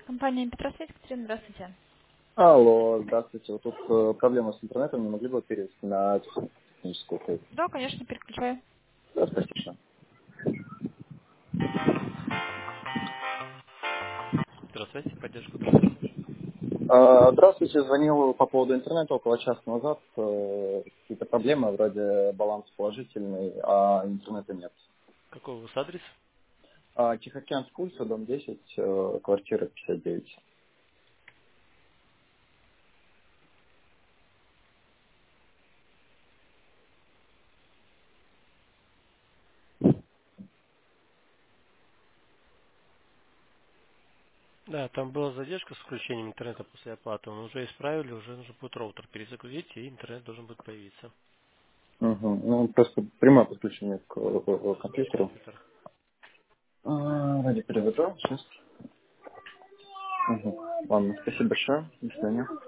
Компания Петросвет, Екатерина, здравствуйте. Алло, здравствуйте. Вот тут проблема с интернетом, не могли бы перевести на техническую койку? Да, конечно, переключаю. Да, спасибо. Здравствуйте, поддержка оператора. Здравствуйте, звонил по поводу интернета около часа назад. Какие-то проблемы, вроде баланс положительный, а интернета нет. Какой у вас адрес? Тихоокеанский улица, дом 10, квартира 59. Да, там была задержка с включением интернета после оплаты. Он уже исправили, уже нужно будет роутер перезагрузить, и интернет должен будет появиться Угу. Ну, просто прямое подключение к через компьютеру. компьютер. Ради перевода. Сейчас. Угу. Ладно, спасибо большое. До свидания.